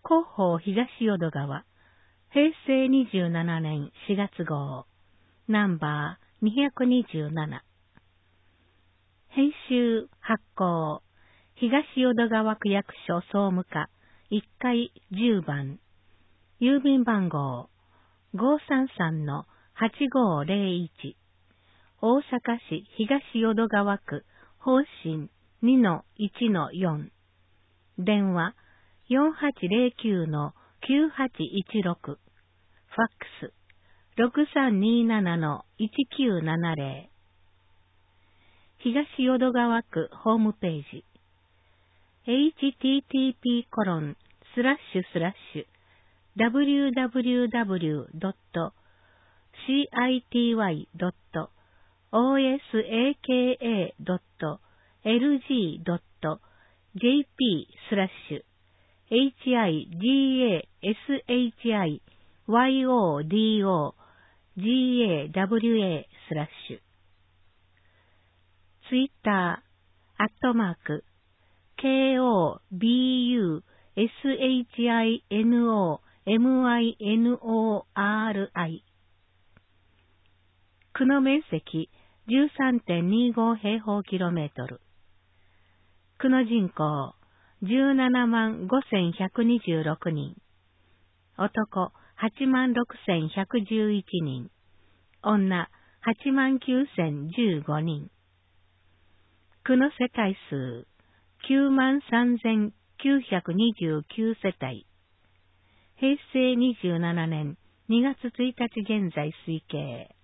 広報東淀川、平成27年4月号、ナンバー227。編集発行、東淀川区役所総務課1階10番、郵便番号 533-8501、大阪市東淀川区方針 2-1-4、電話 4809-9816、ファックス 6327-1970。東淀川区ホームページ www.city.osaka.higashi-yodogawa-gawa/ツイッター、@KOBUSHINOMINORI。区の面積 13.25 平方キロメートル。区の人口 175,126 人。男 86,111 人。女 89,015 人。区の世帯数 93,929 世帯。平成27年2月1日現在推計。